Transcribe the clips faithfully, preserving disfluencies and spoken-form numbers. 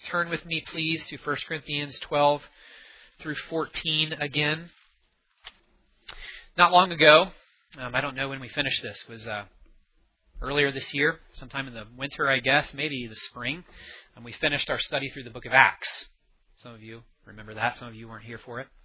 turn with me, please, to First Corinthians twelve through fourteen again. Not long ago, um, I don't know when we finished this, it was uh, earlier this year, sometime in the winter, I guess, maybe the spring, and we finished our study through the book of Acts. Some of you remember that, some of you weren't here for it.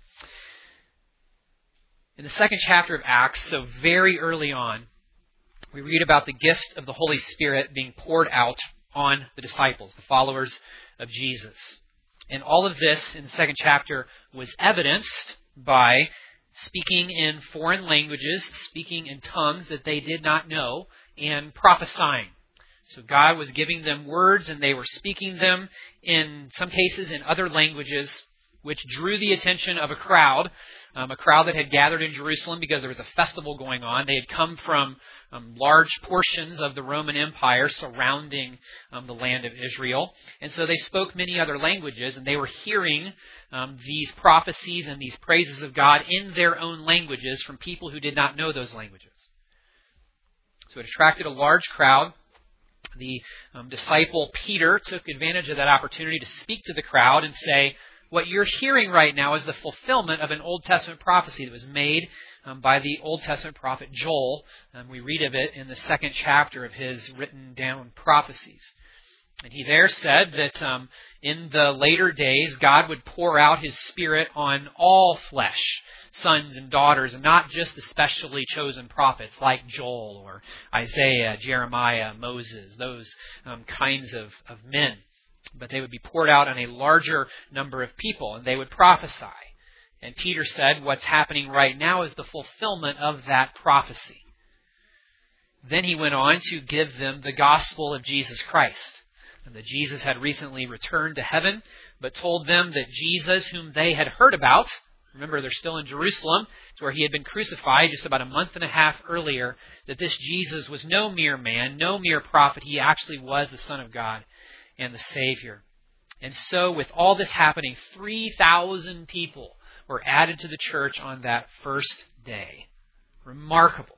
In the second chapter of Acts, so very early on, we read about the gift of the Holy Spirit being poured out on the disciples, the followers of Jesus. And all of this in the second chapter was evidenced by speaking in foreign languages, speaking in tongues that they did not know, and prophesying. So God was giving them words, and they were speaking them in some cases in other languages, which drew the attention of a crowd, um, a crowd that had gathered in Jerusalem because there was a festival going on. They had come from um, large portions of the Roman Empire surrounding um, the land of Israel. And so they spoke many other languages, and they were hearing um, these prophecies and these praises of God in their own languages from people who did not know those languages. So it attracted a large crowd. The um, disciple Peter took advantage of that opportunity to speak to the crowd and say, what you're hearing right now is the fulfillment of an Old Testament prophecy that was made um, by the Old Testament prophet Joel. Um, we read of it in the second chapter of his written down prophecies. And he there said that um, in the later days, God would pour out His Spirit on all flesh, sons and daughters, and not just the specially chosen prophets like Joel or Isaiah, Jeremiah, Moses, those um, kinds of, of men. But they would be poured out on a larger number of people, and they would prophesy. And Peter said, what's happening right now is the fulfillment of that prophecy. Then he went on to give them the gospel of Jesus Christ, and that Jesus had recently returned to heaven, but told them that Jesus, whom they had heard about, remember they're still in Jerusalem, it's where He had been crucified just about a month and a half earlier, that this Jesus was no mere man, no mere prophet. He actually was the Son of God and the Savior. And so with all this happening, three thousand people were added to the church on that first day. Remarkable.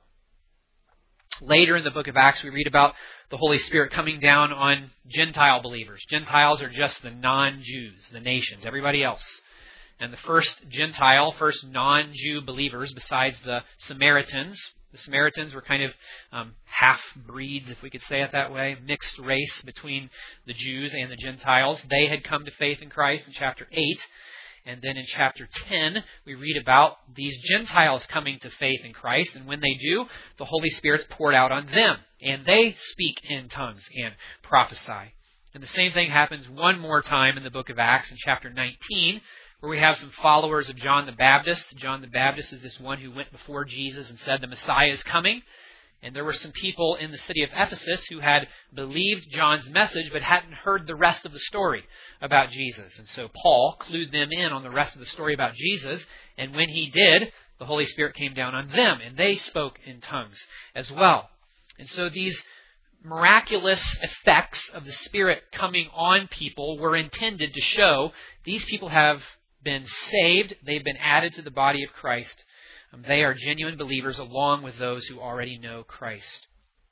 Later in the book of Acts, we read about the Holy Spirit coming down on Gentile believers. Gentiles are just the non-Jews, the nations, everybody else. And the first Gentile, first non-Jew believers, besides the Samaritans, the Samaritans were kind of um, half-breeds, if we could say it that way, mixed race between the Jews and the Gentiles. They had come to faith in Christ in chapter eight. And then in chapter ten, we read about these Gentiles coming to faith in Christ. And when they do, the Holy Spirit's poured out on them. And they speak in tongues and prophesy. And the same thing happens one more time in the book of Acts in chapter nineteen, where we have some followers of John the Baptist. John the Baptist is this one who went before Jesus and said the Messiah is coming. And there were some people in the city of Ephesus who had believed John's message but hadn't heard the rest of the story about Jesus. And so Paul clued them in on the rest of the story about Jesus. And when he did, the Holy Spirit came down on them, and they spoke in tongues as well. And so these miraculous effects of the Spirit coming on people were intended to show these people have been saved. They've been added to the body of Christ. They are genuine believers along with those who already know Christ.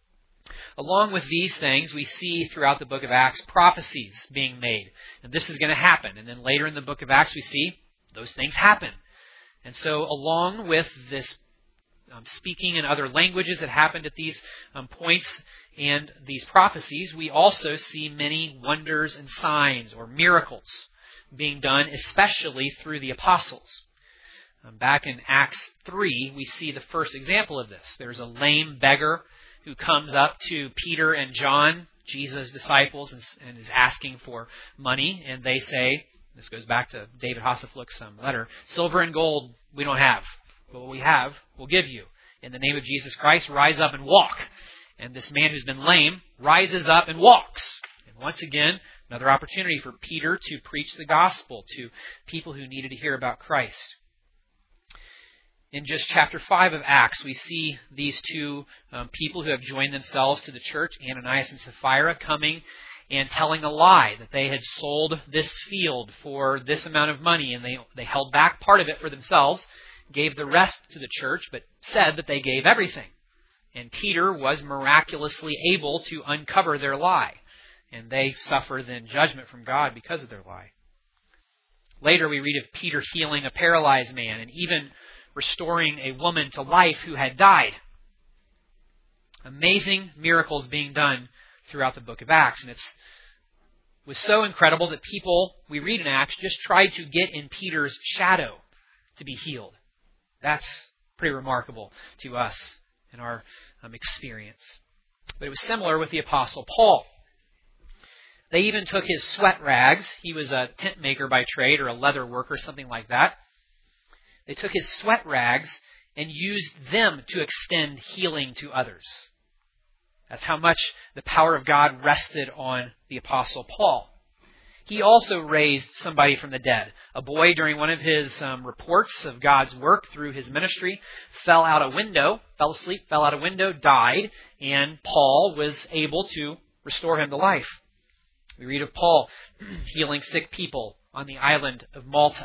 Along with these things, we see throughout the book of Acts prophecies being made. And this is going to happen. And then later in the book of Acts, we see those things happen. And so along with this um, speaking in other languages that happened at these um, points and these prophecies, we also see many wonders and signs or miracles being done, especially through the apostles. Um, back in Acts three, we see the first example of this. There's a lame beggar who comes up to Peter and John, Jesus' disciples, and, and is asking for money. And they say, this goes back to David Hasselfluch's um, letter, silver and gold we don't have, but what we have we'll give you. In the name of Jesus Christ, rise up and walk. And this man who's been lame rises up and walks. And once again, another opportunity for Peter to preach the gospel to people who needed to hear about Christ. In just chapter five of Acts, we see these two um, people who have joined themselves to the church, Ananias and Sapphira, coming and telling a lie that they had sold this field for this amount of money, and they, they held back part of it for themselves, gave the rest to the church, but said that they gave everything. And Peter was miraculously able to uncover their lie. and they suffer then judgment from God because of their lie. Later we read of Peter healing a paralyzed man and even restoring a woman to life who had died. Amazing miracles being done throughout the book of Acts. And it's, it was so incredible that people, we read in Acts, just tried to get in Peter's shadow to be healed. That's pretty remarkable to us in our um, experience. But it was similar with the Apostle Paul. They even took his sweat rags. He was a tent maker by trade or a leather worker, something like that. They took his sweat rags and used them to extend healing to others. That's how much the power of God rested on the Apostle Paul. He also raised somebody from the dead. A boy, during one of his um, reports of God's work through his ministry, fell out a window, fell asleep, fell out a window, died, and Paul was able to restore him to life. We read of Paul healing sick people on the island of Malta.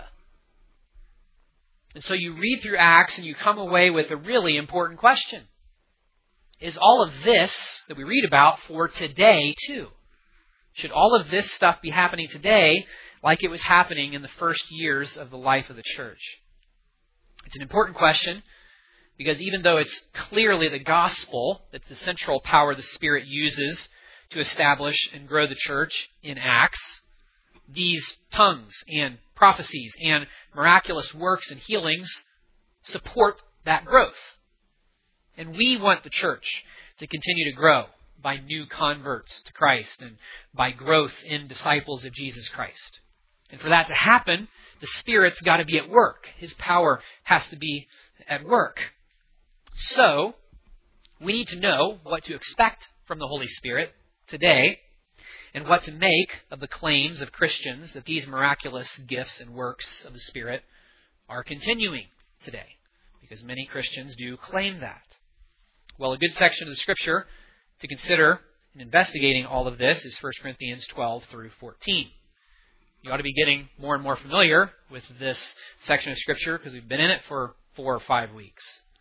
And so you read through Acts and you come away with a really important question. Is all of this that we read about for today too? Should all of this stuff be happening today like it was happening in the first years of the life of the church? It's an important question because even though it's clearly the gospel that's the central power the Spirit uses to establish and grow the church in Acts, these tongues and prophecies and miraculous works and healings support that growth. And we want the church to continue to grow by new converts to Christ and by growth in disciples of Jesus Christ. And for that to happen, the Spirit's got to be at work. His power has to be at work. So, we need to know what to expect from the Holy Spirit today and what to make of the claims of Christians that these miraculous gifts and works of the Spirit are continuing today. Because many Christians do claim that. Well, a good section of the Scripture to consider in investigating all of this is First Corinthians twelve through fourteen. You ought to be getting more and more familiar with this section of Scripture because we've been in it for four or five weeks.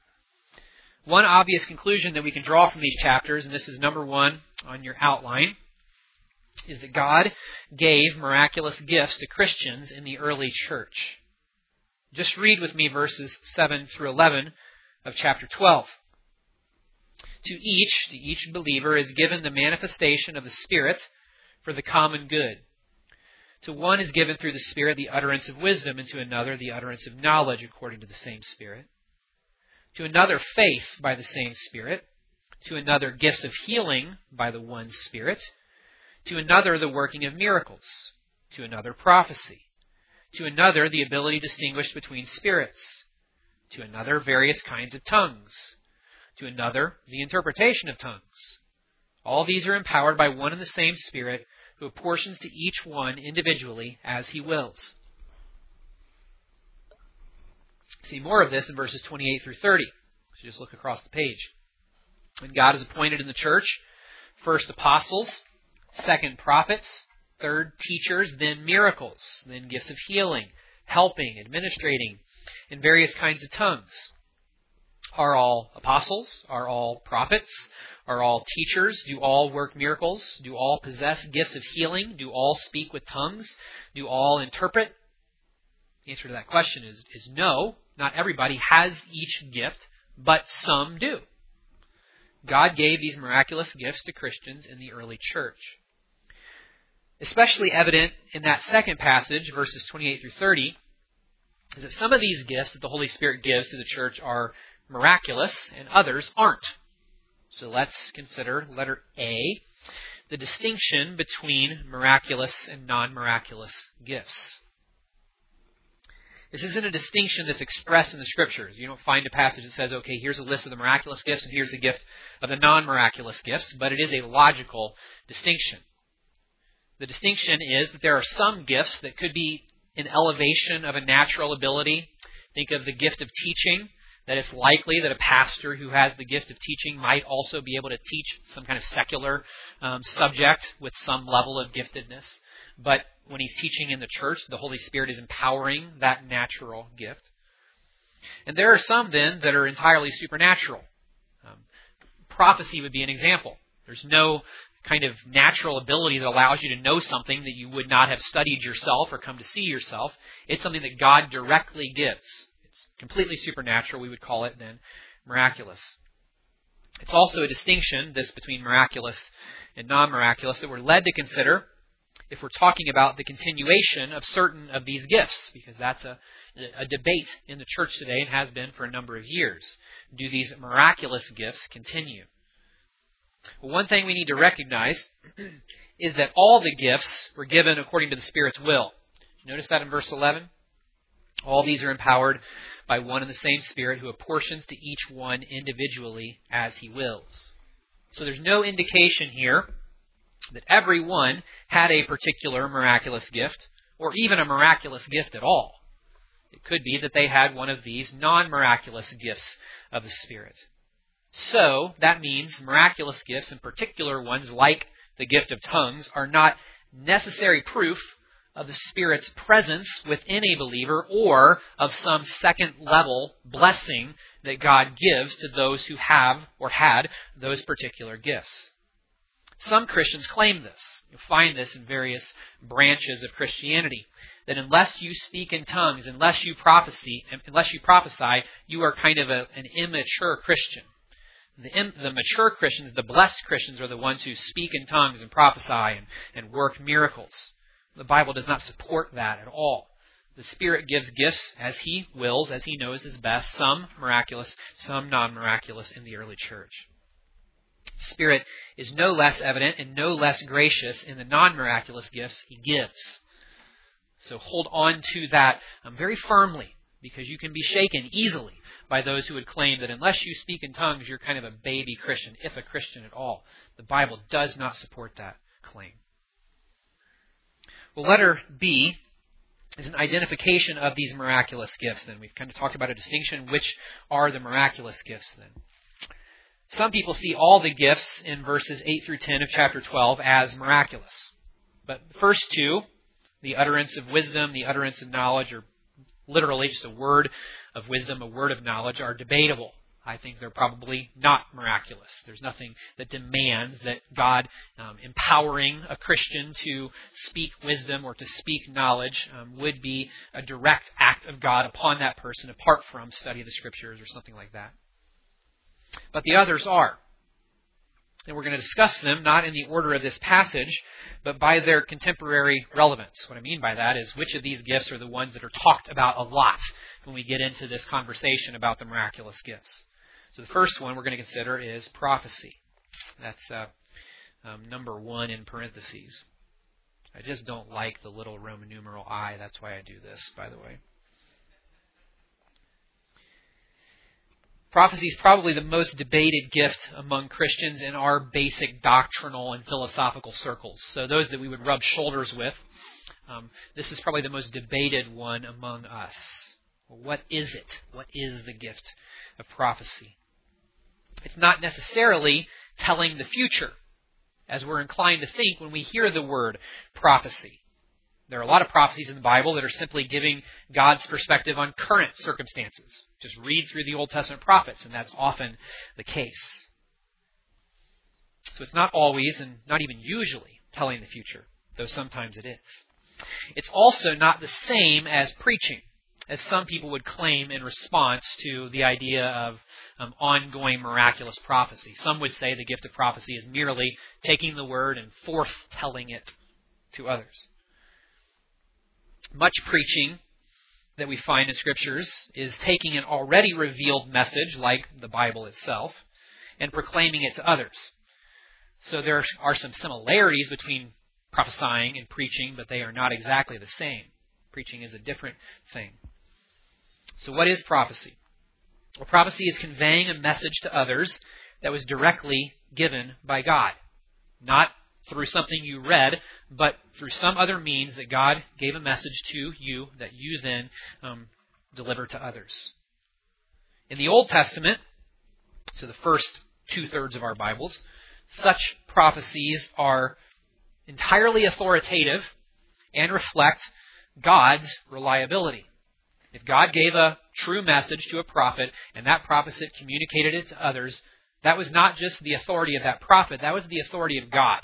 One obvious conclusion that we can draw from these chapters, and this is number one on your outline, is that God gave miraculous gifts to Christians in the early church. Just read with me verses seven through eleven of chapter twelve. To each, to each believer is given the manifestation of the Spirit for the common good. To one is given through the Spirit the utterance of wisdom, and to another the utterance of knowledge according to the same Spirit. To another faith by the same Spirit. To another gifts of healing by the one Spirit. To another the working of miracles. To another prophecy. To another the ability to distinguish between spirits. To another various kinds of tongues. To another, the interpretation of tongues. All these are empowered by one and the same Spirit, who apportions to each one individually as He wills. See more of this in verses twenty-eight through thirty. So just look across the page. And God has appointed in the church, first apostles, second prophets, third teachers, then miracles, then gifts of healing, helping, administrating, and various kinds of tongues. Are all apostles? Are all prophets? Are all teachers? Do all work miracles? Do all possess gifts of healing? Do all speak with tongues? Do all interpret? The answer to that question is, is no. Not everybody has each gift, but some do. God gave these miraculous gifts to Christians in the early church. Especially evident in that second passage, verses twenty-eight through thirty, is that some of these gifts that the Holy Spirit gives to the church are miraculous, and others aren't. So let's consider letter A, the distinction between miraculous and non-miraculous gifts. This isn't a distinction that's expressed in the Scriptures. You don't find a passage that says, okay, here's a list of the miraculous gifts and here's a gift of the non-miraculous gifts, but it is a logical distinction. The distinction is that there are some gifts that could be an elevation of a natural ability. Think of the gift of teaching. That it's likely that a pastor who has the gift of teaching might also be able to teach some kind of secular um, subject with some level of giftedness. But when he's teaching in the church, the Holy Spirit is empowering that natural gift. And there are some then that are entirely supernatural. Um, prophecy would be an example. There's no kind of natural ability that allows you to know something that you would not have studied yourself or come to see yourself. It's something that God directly gives. It's completely supernatural. We would call it then miraculous. It's also a distinction, this between miraculous and non-miraculous, that we're led to consider if we're talking about the continuation of certain of these gifts, because that's a, a debate in the church today and has been for a number of years. Do these miraculous gifts continue? Well, one thing we need to recognize is that all the gifts were given according to the Spirit's will. Notice that in verse eleven? All these are empowered by one and the same Spirit who apportions to each one individually as He wills. So there's no indication here that everyone had a particular miraculous gift, or even a miraculous gift at all. It could be that they had one of these non-miraculous gifts of the Spirit. So, that means miraculous gifts, in particular ones like the gift of tongues, are not necessary proof of the Spirit's presence within a believer or of some second-level blessing that God gives to those who have or had those particular gifts. Some Christians claim this. You'll find this in various branches of Christianity, that unless you speak in tongues, unless you prophesy, unless you prophesy, you are kind of a, an immature Christian. The, the mature Christians, the blessed Christians, are the ones who speak in tongues and prophesy and, and work miracles. The Bible does not support that at all. The Spirit gives gifts as He wills, as He knows is best, some miraculous, some non-miraculous in the early church. The Spirit is no less evident and no less gracious in the non-miraculous gifts He gives. So hold on to that um, very firmly, because you can be shaken easily by those who would claim that unless you speak in tongues, you're kind of a baby Christian, if a Christian at all. The Bible does not support that claim. Well, letter B is an identification of these miraculous gifts then. We've kind of talked about a distinction. Which are the miraculous gifts then? Some people see all the gifts in verses eight through ten of chapter twelve as miraculous. But the first two, the utterance of wisdom, the utterance of knowledge, or literally just a word of wisdom, a word of knowledge, are debatable. I think they're probably not miraculous. There's nothing that demands that God um, empowering a Christian to speak wisdom or to speak knowledge um, would be a direct act of God upon that person apart from study of the Scriptures or something like that. But the others are. And we're going to discuss them not in the order of this passage, but by their contemporary relevance. What I mean by that is which of these gifts are the ones that are talked about a lot when we get into this conversation about the miraculous gifts. So the first one we're going to consider is prophecy. That's uh, um, number one in parentheses. I just don't like the little Roman numeral I. That's why I do this, by the way. Prophecy is probably the most debated gift among Christians in our basic doctrinal and philosophical circles. So those that we would rub shoulders with, um, this is probably the most debated one among us. Well, what is it? What is the gift of prophecy? It's not necessarily telling the future, as we're inclined to think when we hear the word prophecy. There are a lot of prophecies in the Bible that are simply giving God's perspective on current circumstances. Just read through the Old Testament prophets, and that's often the case. So it's not always, and not even usually, telling the future, though sometimes it is. It's also not the same as preaching, as some people would claim in response to the idea of um, ongoing miraculous prophecy. Some would say the gift of prophecy is merely taking the word and forth-telling it to others. Much preaching that we find in Scriptures is taking an already revealed message, like the Bible itself, and proclaiming it to others. So there are some similarities between prophesying and preaching, but they are not exactly the same. Preaching is a different thing. So what is prophecy? Well, prophecy is conveying a message to others that was directly given by God. Not through something you read, but through some other means that God gave a message to you that you then um, deliver to others. In the Old Testament, so the first two-thirds of our Bibles, such prophecies are entirely authoritative and reflect God's reliability. If God gave a true message to a prophet and that prophet communicated it to others, that was not just the authority of that prophet, that was the authority of God.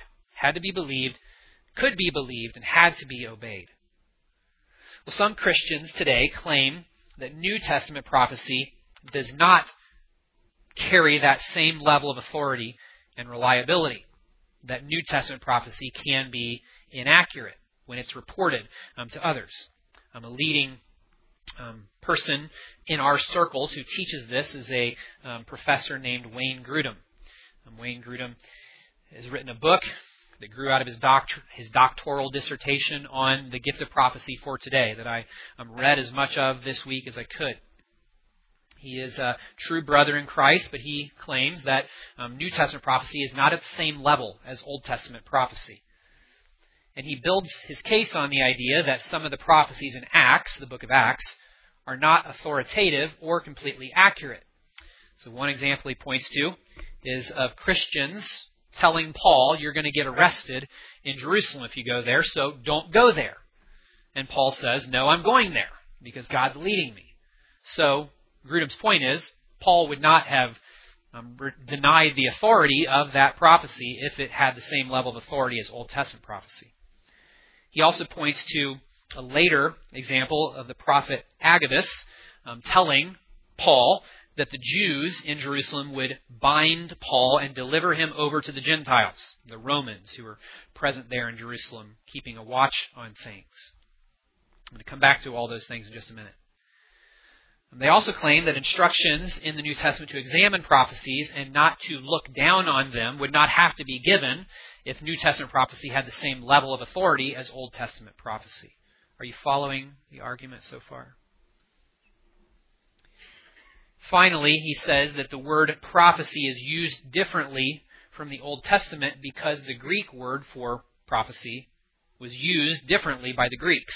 had to be believed, could be believed, and had to be obeyed. Well, some Christians today claim that New Testament prophecy does not carry that same level of authority and reliability, that New Testament prophecy can be inaccurate when it's reported um, to others. Um, a leading um, person in our circles who teaches this is a um, professor named Wayne Grudem. Um, Wayne Grudem has written a book that grew out of his, doct- his doctoral dissertation on the gift of prophecy for today that I um, read as much of this week as I could. He is a true brother in Christ, but he claims that um, New Testament prophecy is not at the same level as Old Testament prophecy. And he builds his case on the idea that some of the prophecies in Acts, the book of Acts, are not authoritative or completely accurate. So one example he points to is of Christians telling Paul, you're going to get arrested in Jerusalem if you go there, so don't go there. And Paul says, no, I'm going there because God's leading me. So Grudem's point is, Paul would not have um, re- denied the authority of that prophecy if it had the same level of authority as Old Testament prophecy. He also points to a later example of the prophet Agabus um, telling Paul that the Jews in Jerusalem would bind Paul and deliver him over to the Gentiles, the Romans who were present there in Jerusalem, keeping a watch on things. I'm going to come back to all those things in just a minute. They also claim that instructions in the New Testament to examine prophecies and not to look down on them would not have to be given if New Testament prophecy had the same level of authority as Old Testament prophecy. Are you following the argument so far? Finally, he says that the word prophecy is used differently from the Old Testament because the Greek word for prophecy was used differently by the Greeks.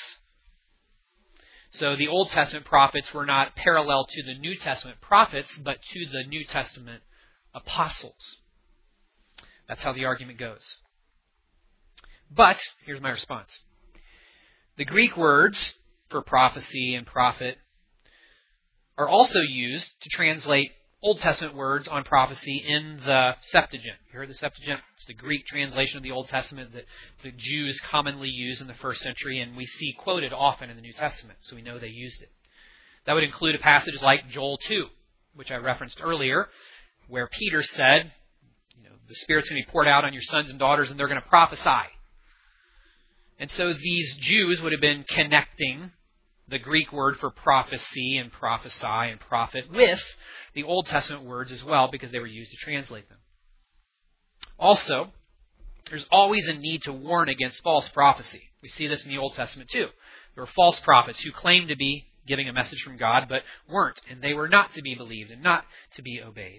So the Old Testament prophets were not parallel to the New Testament prophets, but to the New Testament apostles. That's how the argument goes. But, here's my response. The Greek words for prophecy and prophet are also used to translate Old Testament words on prophecy in the Septuagint. You heard the Septuagint? It's the Greek translation of the Old Testament that the Jews commonly used in the first century, and we see quoted often in the New Testament, so we know they used it. That would include a passage like Joel two, which I referenced earlier, where Peter said, you know, the Spirit's going to be poured out on your sons and daughters, and they're going to prophesy. And so these Jews would have been connecting the Greek word for prophecy and prophesy and prophet with the Old Testament words as well, because they were used to translate them. Also, there's always a need to warn against false prophecy. We see this in the Old Testament too. There were false prophets who claimed to be giving a message from God, but weren't, and they were not to be believed and not to be obeyed.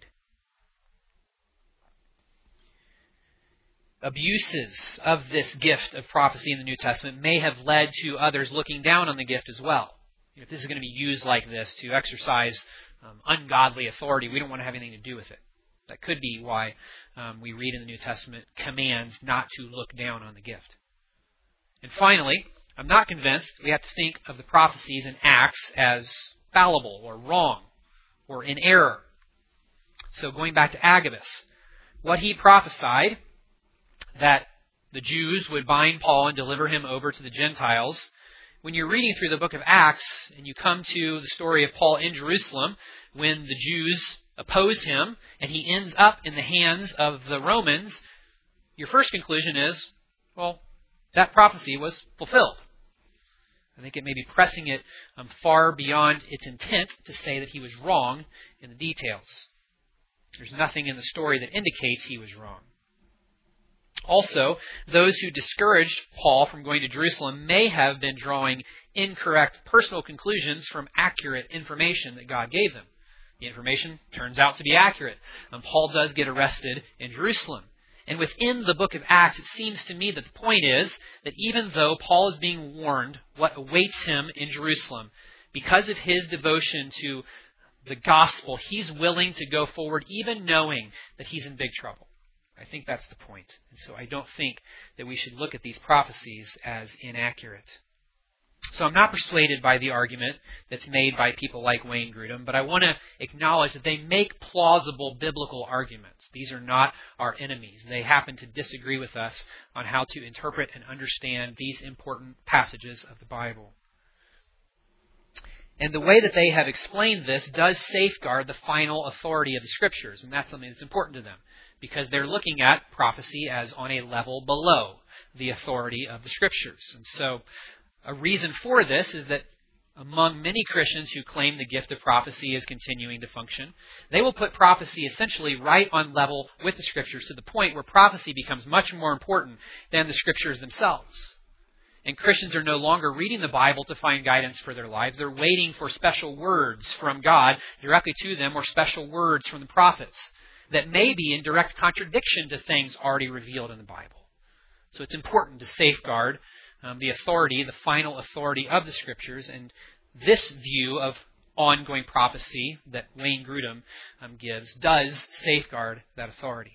Abuses of this gift of prophecy in the New Testament may have led to others looking down on the gift as well. If this is going to be used like this to exercise um, ungodly authority, we don't want to have anything to do with it. That could be why um, we read in the New Testament commands not to look down on the gift. And finally, I'm not convinced we have to think of the prophecies in Acts as fallible or wrong or in error. So going back to Agabus, what he prophesied, that the Jews would bind Paul and deliver him over to the Gentiles. When you're reading through the book of Acts and you come to the story of Paul in Jerusalem, when the Jews oppose him and he ends up in the hands of the Romans, your first conclusion is, well, that prophecy was fulfilled. I think it may be pressing it um, far beyond its intent to say that he was wrong in the details. There's nothing in the story that indicates he was wrong. Also, those who discouraged Paul from going to Jerusalem may have been drawing incorrect personal conclusions from accurate information that God gave them. The information turns out to be accurate. Um, Paul does get arrested in Jerusalem. And within the book of Acts, it seems to me that the point is that even though Paul is being warned what awaits him in Jerusalem, because of his devotion to the gospel, he's willing to go forward even knowing that he's in big trouble. I think that's the point. And so I don't think that we should look at these prophecies as inaccurate. So I'm not persuaded by the argument that's made by people like Wayne Grudem, but I want to acknowledge that they make plausible biblical arguments. These are not our enemies. They happen to disagree with us on how to interpret and understand these important passages of the Bible. And the way that they have explained this does safeguard the final authority of the Scriptures, and that's something that's important to them, because they're looking at prophecy as on a level below the authority of the Scriptures. And so a reason for this is that among many Christians who claim the gift of prophecy is continuing to function, they will put prophecy essentially right on level with the Scriptures to the point where prophecy becomes much more important than the Scriptures themselves. And Christians are no longer reading the Bible to find guidance for their lives. They're waiting for special words from God directly to them, or special words from the prophets that may be in direct contradiction to things already revealed in the Bible. So it's important to safeguard um, the authority, the final authority of the Scriptures, and this view of ongoing prophecy that Wayne Grudem um, gives does safeguard that authority.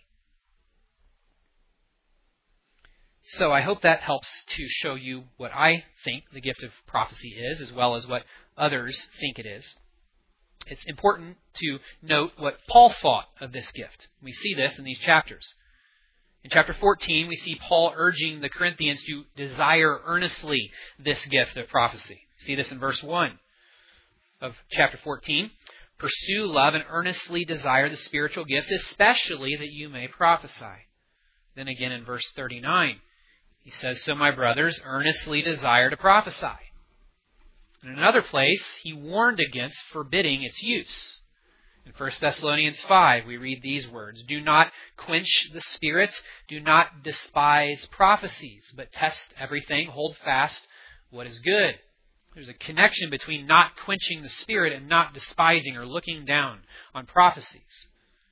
So I hope that helps to show you what I think the gift of prophecy is, as well as what others think it is. It's important to note what Paul thought of this gift. We see this in these chapters. In chapter fourteen, we see Paul urging the Corinthians to desire earnestly this gift of prophecy. We see this in verse one of chapter fourteen. Pursue love and earnestly desire the spiritual gifts, especially that you may prophesy. Then again in verse thirty-nine, he says, so my brothers, earnestly desire to prophesy. In another place, he warned against forbidding its use. In First Thessalonians five, we read these words, do not quench the Spirit, do not despise prophecies, but test everything, hold fast what is good. There's a connection between not quenching the Spirit and not despising or looking down on prophecies.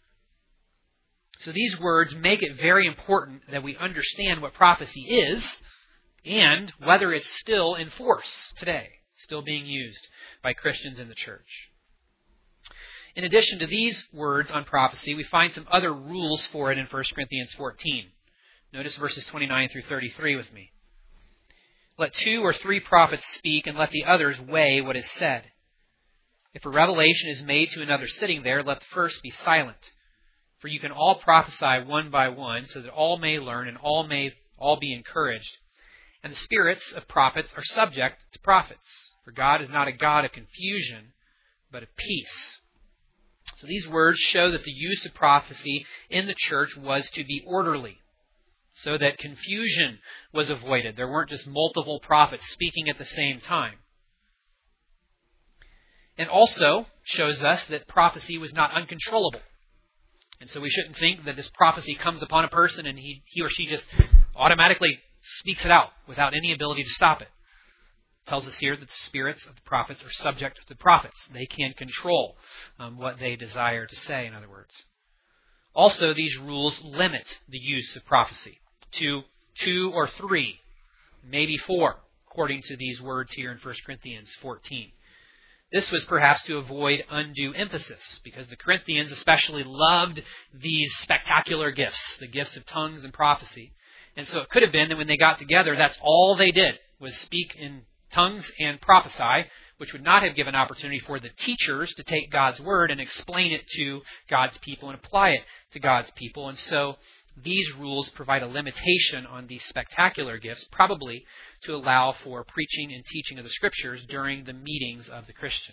So these words make it very important that we understand what prophecy is and whether it's still in force today, still being used by Christians in the church. In addition to these words on prophecy, we find some other rules for it in First Corinthians fourteen. Notice verses twenty-nine through thirty-three with me. Let two or three prophets speak, and let the others weigh what is said. If a revelation is made to another sitting there, let the first be silent. For you can all prophesy one by one, so that all may learn and all may all be encouraged. And the spirits of prophets are subject to prophets. For God is not a God of confusion, but of peace. So these words show that the use of prophecy in the church was to be orderly, so that confusion was avoided. There weren't just multiple prophets speaking at the same time. And also shows us that prophecy was not uncontrollable. And so we shouldn't think that this prophecy comes upon a person and he, he or she just automatically speaks it out without any ability to stop it. It tells us here that the spirits of the prophets are subject to the prophets. They can control um, what they desire to say, in other words. Also, these rules limit the use of prophecy to two or three, maybe four, according to these words here in First Corinthians fourteen. This was perhaps to avoid undue emphasis, because the Corinthians especially loved these spectacular gifts, the gifts of tongues and prophecy. And so it could have been that when they got together, that's all they did, was speak in tongues and prophesy, which would not have given opportunity for the teachers to take God's word and explain it to God's people and apply it to God's people. And so these rules provide a limitation on these spectacular gifts, probably to allow for preaching and teaching of the Scriptures during the meetings of the Christians.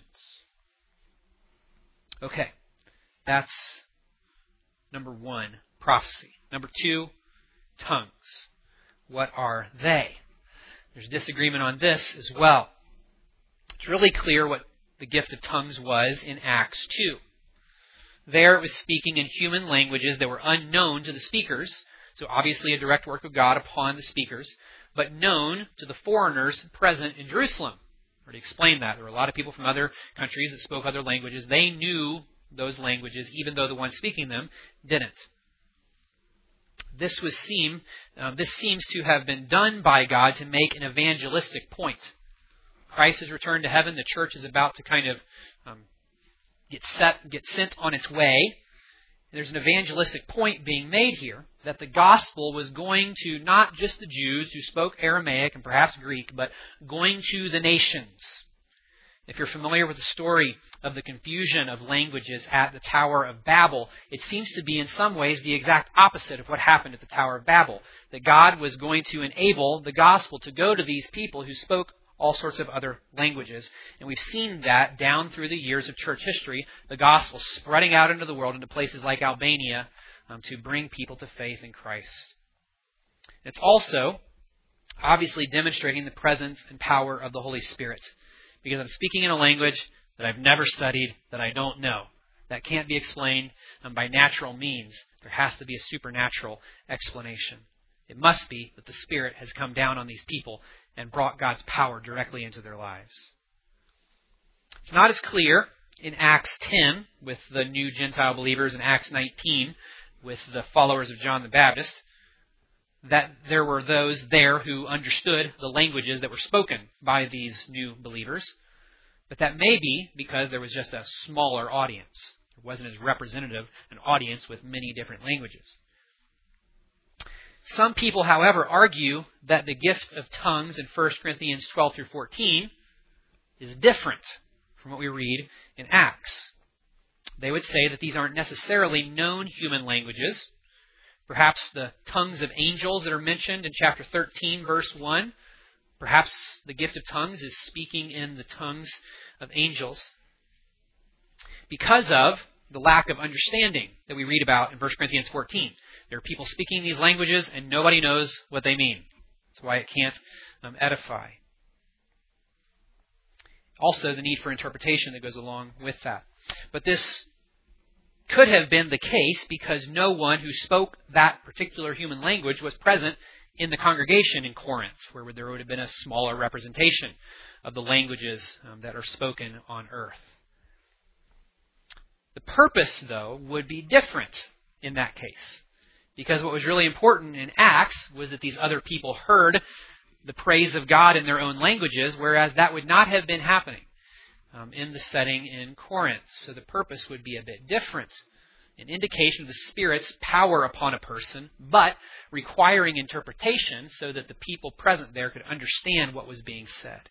Okay, that's number one, prophecy. Number two, tongues. What are they? There's disagreement on this as well. It's really clear what the gift of tongues was in Acts two. There it was speaking in human languages that were unknown to the speakers, so obviously a direct work of God upon the speakers, but known to the foreigners present in Jerusalem. I already explained that. There were a lot of people from other countries that spoke other languages. They knew those languages, even though the ones speaking them didn't. This was seem, um, this seems to have been done by God to make an evangelistic point. Christ has returned to heaven. The church is about to kind of um, get set, get sent on its way. There's an evangelistic point being made here that the gospel was going to not just the Jews who spoke Aramaic and perhaps Greek, but going to the nations. If you're familiar with the story of the confusion of languages at the Tower of Babel, it seems to be in some ways the exact opposite of what happened at the Tower of Babel. That God was going to enable the gospel to go to these people who spoke all sorts of other languages. And we've seen that down through the years of church history, the gospel spreading out into the world, into places like Albania, um, to bring people to faith in Christ. It's also obviously demonstrating the presence and power of the Holy Spirit. Because I'm speaking in a language that I've never studied, that I don't know. That can't be explained um, by natural means. There has to be a supernatural explanation. It must be that the Spirit has come down on these people and brought God's power directly into their lives. It's not as clear in Acts ten with the new Gentile believers and Acts nineteen with the followers of John the Baptist that there were those there who understood the languages that were spoken by these new believers. But that may be because there was just a smaller audience. It wasn't as representative an audience with many different languages. Some people, however, argue that the gift of tongues in First Corinthians twelve through fourteen is different from what we read in Acts. They would say that these aren't necessarily known human languages. Perhaps the tongues of angels that are mentioned in chapter thirteen, verse one. Perhaps the gift of tongues is speaking in the tongues of angels. Because of the lack of understanding that we read about in First Corinthians fourteen. There are people speaking these languages and nobody knows what they mean. That's why it can't um, edify. Also, the need for interpretation that goes along with that. But this could have been the case because no one who spoke that particular human language was present in the congregation in Corinth, where there would have been a smaller representation of the languages um, that are spoken on earth. The purpose, though, would be different in that case. Because what was really important in Acts was that these other people heard the praise of God in their own languages, whereas that would not have been happening um, in the setting in Corinth. So the purpose would be a bit different. An indication of the Spirit's power upon a person, but requiring interpretation so that the people present there could understand what was being said.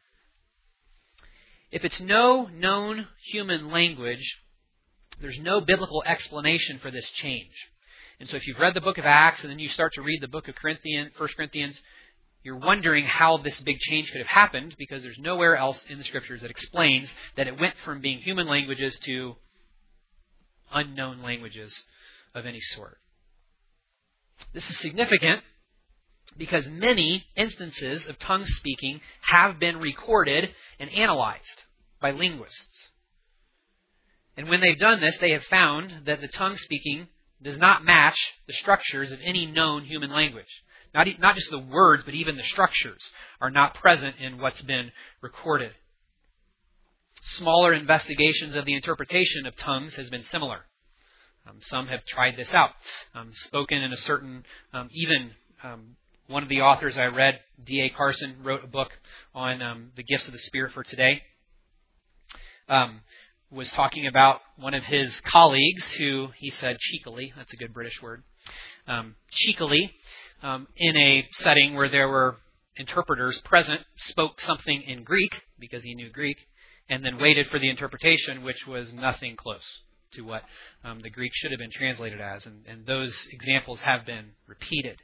If it's no known human language, there's no biblical explanation for this change. And so if you've read the book of Acts and then you start to read the book of Corinthians, First Corinthians, you're wondering how this big change could have happened because there's nowhere else in the Scriptures that explains that it went from being human languages to unknown languages of any sort. This is significant because many instances of tongue speaking have been recorded and analyzed by linguists. And when they've done this, they have found that the tongue speaking does not match the structures of any known human language. Not, not just the words, but even the structures are not present in what's been recorded. Smaller investigations of the interpretation of tongues has been similar. Um, some have tried this out. Um, spoken in a certain, um, even um, one of the authors I read, D A Carson, wrote a book on um, the gifts of the Spirit for today. Um, was talking about one of his colleagues who, he said cheekily, that's a good British word, um, cheekily, um, in a setting where there were interpreters present, spoke something in Greek, because he knew Greek, and then waited for the interpretation, which was nothing close to what um, the Greek should have been translated as. And, and those examples have been repeated.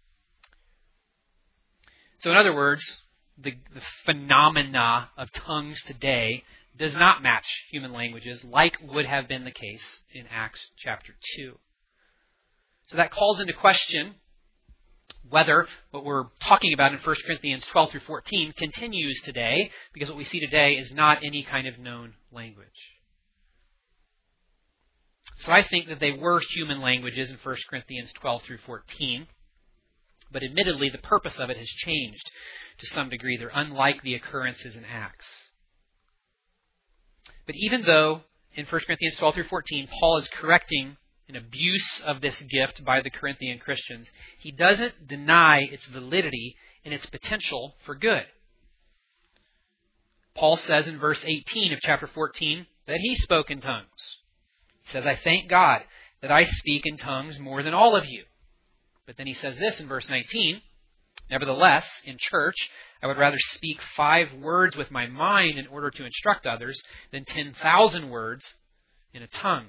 So in other words, the, the phenomena of tongues today does not match human languages like would have been the case in Acts chapter two. So that calls into question whether what we're talking about in First Corinthians twelve through fourteen continues today, because what we see today is not any kind of known language. So I think that they were human languages in First Corinthians twelve through fourteen, but admittedly the purpose of it has changed to some degree. They're unlike the occurrences in Acts. But even though in First Corinthians twelve through fourteen, Paul is correcting an abuse of this gift by the Corinthian Christians, he doesn't deny its validity and its potential for good. Paul says in verse eighteen of chapter fourteen that he spoke in tongues. He says, I thank God that I speak in tongues more than all of you. But then he says this in verse nineteen, nevertheless, in church, I would rather speak five words with my mind in order to instruct others than ten thousand words in a tongue.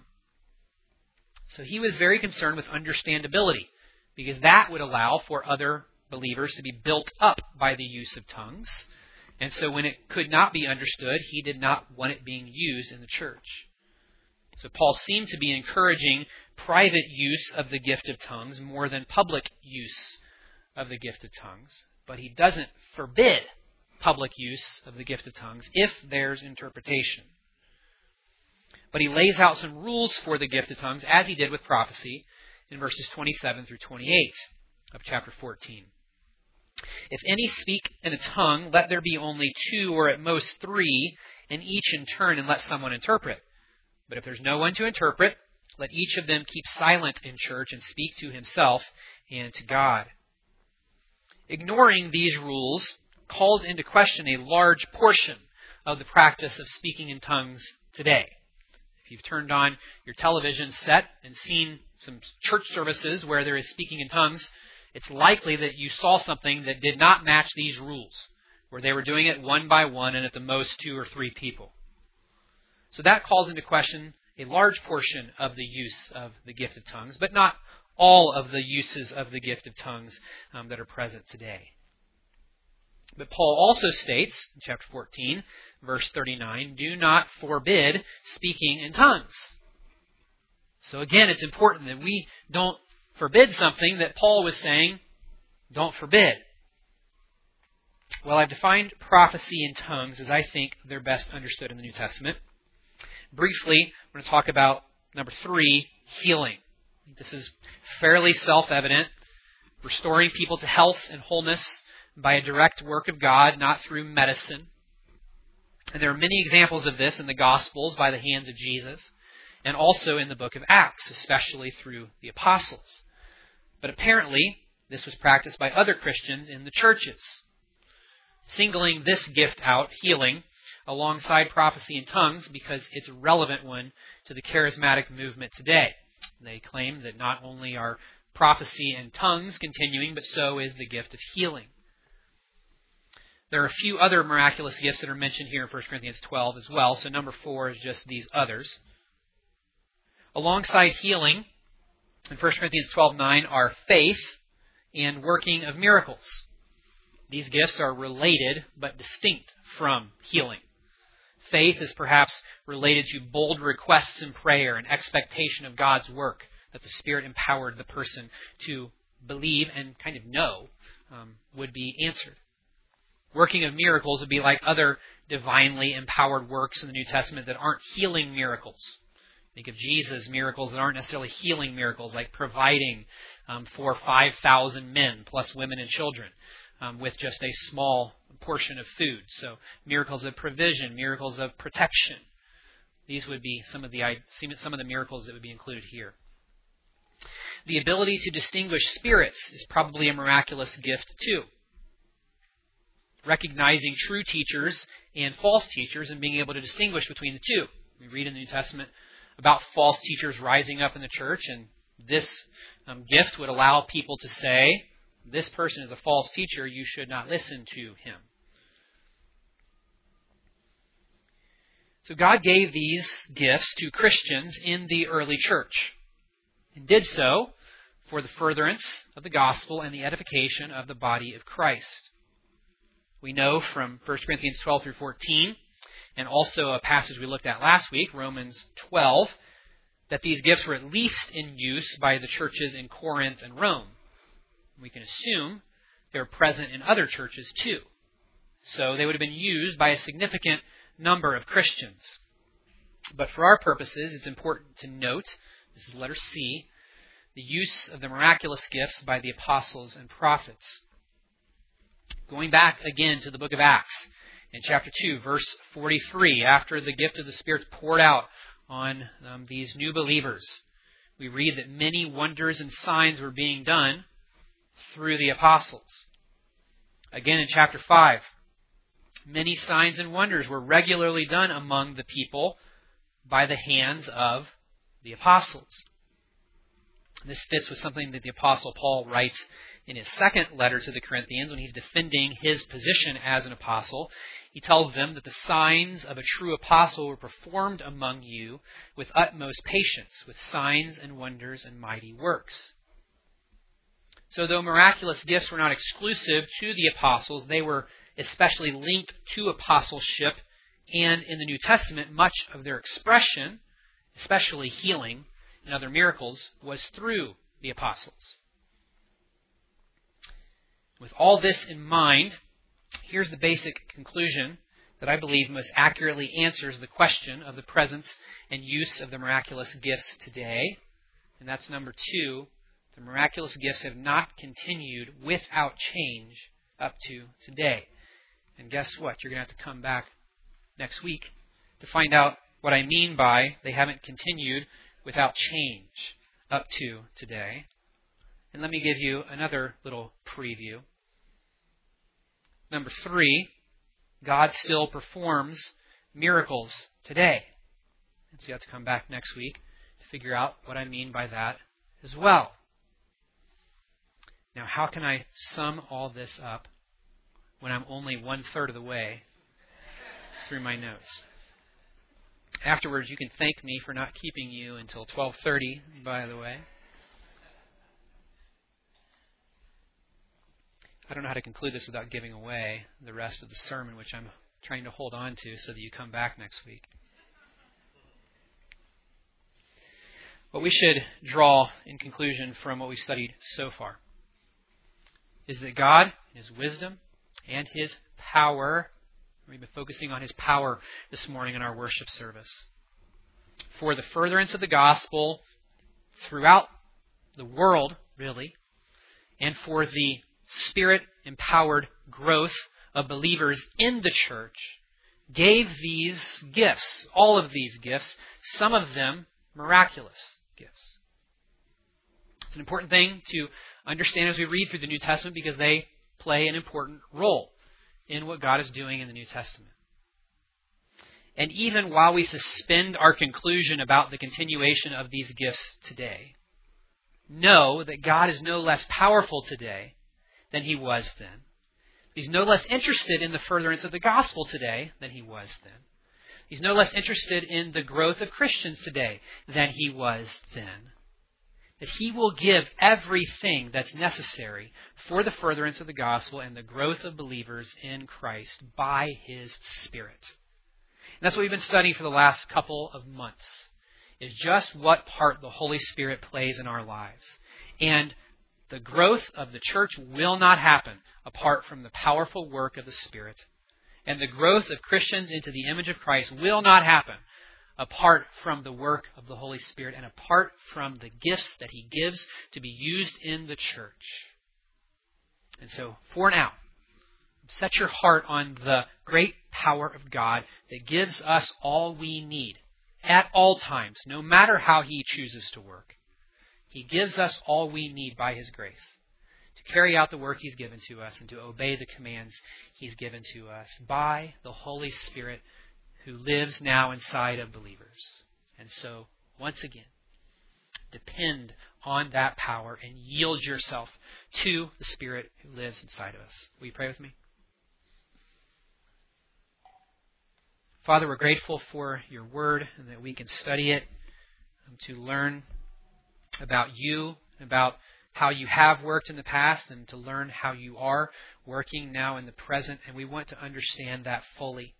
So he was very concerned with understandability, because that would allow for other believers to be built up by the use of tongues. And so when it could not be understood, he did not want it being used in the church. So Paul seemed to be encouraging private use of the gift of tongues more than public use of the gift of tongues. But he doesn't forbid public use of the gift of tongues if there's interpretation. But he lays out some rules for the gift of tongues, as he did with prophecy, in verses twenty-seven through twenty-eight of chapter fourteen. If any speak in a tongue, let there be only two or at most three, and each in turn, and let someone interpret. But if there's no one to interpret, let each of them keep silent in church and speak to himself and to God. Ignoring these rules calls into question a large portion of the practice of speaking in tongues today. If you've turned on your television set and seen some church services where there is speaking in tongues, it's likely that you saw something that did not match these rules, where they were doing it one by one and at the most two or three people. So that calls into question a large portion of the use of the gift of tongues, but not all of the uses of the gift of tongues um, that are present today. But Paul also states, in chapter fourteen, verse thirty-nine, do not forbid speaking in tongues. So again, it's important that we don't forbid something that Paul was saying, don't forbid. Well, I've defined prophecy in tongues as I think they're best understood in the New Testament. Briefly, I'm going to talk about, number three, healing. This is fairly self-evident. Restoring people to health and wholeness by a direct work of God, not through medicine. And there are many examples of this in the Gospels by the hands of Jesus, and also in the book of Acts, especially through the apostles. But apparently, this was practiced by other Christians in the churches. Singling this gift out, healing, alongside prophecy in tongues, because it's a relevant one to the charismatic movement today. They claim that not only are prophecy and tongues continuing, but so is the gift of healing. There are a few other miraculous gifts that are mentioned here in First Corinthians twelve as well, so number four is just these others. Alongside healing, in First Corinthians twelve nine, are faith and working of miracles. These gifts are related but distinct from healing. Faith is perhaps related to bold requests in prayer and expectation of God's work that the Spirit empowered the person to believe and kind of know um, would be answered. Working of miracles would be like other divinely empowered works in the New Testament that aren't healing miracles. Think of Jesus' miracles that aren't necessarily healing miracles, like providing um, for five thousand men plus women and children um, with just a small portion of food. So miracles of provision, miracles of protection. These would be some of the some of the miracles that would be included here. The ability to distinguish spirits is probably a miraculous gift too. Recognizing true teachers and false teachers and being able to distinguish between the two. We read in the New Testament about false teachers rising up in the church, and this um, gift would allow people to say, this person is a false teacher, you should not listen to him. So God gave these gifts to Christians in the early church, and did so for the furtherance of the gospel and the edification of the body of Christ. We know from First Corinthians twelve through fourteen, and also a passage we looked at last week, Romans twelve, that these gifts were at least in use by the churches in Corinth and Rome. We can assume they're present in other churches too. So they would have been used by a significant number of Christians. But for our purposes, it's important to note, this is letter C, the use of the miraculous gifts by the apostles and prophets. Going back again to the book of Acts, in chapter two, verse forty-three, after the gift of the Spirit's poured out on um, these new believers, we read that many wonders and signs were being done through the apostles. Again in chapter five, many signs and wonders were regularly done among the people by the hands of the apostles. This fits with something that the Apostle Paul writes in his second letter to the Corinthians when he's defending his position as an apostle. He tells them that the signs of a true apostle were performed among you with utmost patience, with signs and wonders and mighty works. So though miraculous gifts were not exclusive to the apostles, they were especially linked to apostleship, and in the New Testament, much of their expression, especially healing and other miracles, was through the apostles. With all this in mind, here's the basic conclusion that I believe most accurately answers the question of the presence and use of the miraculous gifts today. And that's number two. The miraculous gifts have not continued without change up to today. And guess what? You're going to have to come back next week to find out what I mean by they haven't continued without change up to today. And let me give you another little preview. Number three, God still performs miracles today. And so you have to come back next week to figure out what I mean by that as well. Now, how can I sum all this up when I'm only one-third of the way through my notes? Afterwards, you can thank me for not keeping you until twelve thirty, by the way. I don't know how to conclude this without giving away the rest of the sermon, which I'm trying to hold on to so that you come back next week. What we should draw in conclusion from what we studied so far is that God, in His wisdom and His power, we've been focusing on His power this morning in our worship service, for the furtherance of the gospel throughout the world, really, and for the Spirit-empowered growth of believers in the church, gave these gifts, all of these gifts, some of them miraculous gifts. It's an important thing to understand as we read through the New Testament because they play an important role in what God is doing in the New Testament. And even while we suspend our conclusion about the continuation of these gifts today, know that God is no less powerful today than He was then. He's no less interested in the furtherance of the gospel today than He was then. He's no less interested in the growth of Christians today than He was then. That He will give everything that's necessary for the furtherance of the gospel and the growth of believers in Christ by His Spirit. And that's what we've been studying for the last couple of months, is just what part the Holy Spirit plays in our lives. And the growth of the church will not happen apart from the powerful work of the Spirit. And the growth of Christians into the image of Christ will not happen apart from the work of the Holy Spirit and apart from the gifts that He gives to be used in the church. And so, for now, set your heart on the great power of God that gives us all we need at all times, no matter how He chooses to work. He gives us all we need by His grace to carry out the work He's given to us and to obey the commands He's given to us by the Holy Spirit who lives now inside of believers. And so, once again, depend on that power and yield yourself to the Spirit who lives inside of us. Will you pray with me? Father, we're grateful for Your Word and that we can study it to learn about You, about how You have worked in the past, and to learn how You are working now in the present. And we want to understand that fully.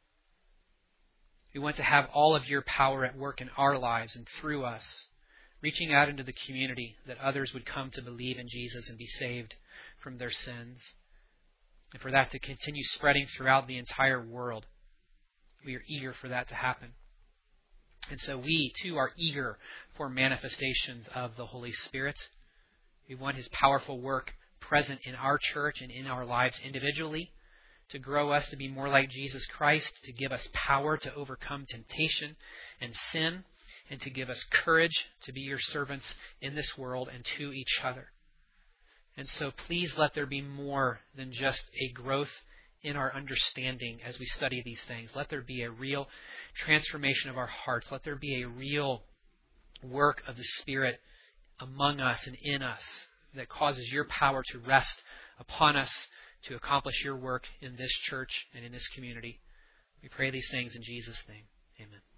We want to have all of Your power at work in our lives and through us, reaching out into the community that others would come to believe in Jesus and be saved from their sins. And for that to continue spreading throughout the entire world. We are eager for that to happen. And so we, too, are eager for manifestations of the Holy Spirit. We want His powerful work present in our church and in our lives individually, to grow us to be more like Jesus Christ, to give us power to overcome temptation and sin, and to give us courage to be Your servants in this world and to each other. And so please let there be more than just a growth in our understanding as we study these things. Let there be a real transformation of our hearts. Let there be a real work of the Spirit among us and in us that causes your power to rest upon us to accomplish your work in this church and in this community. We pray these things in Jesus' name. Amen.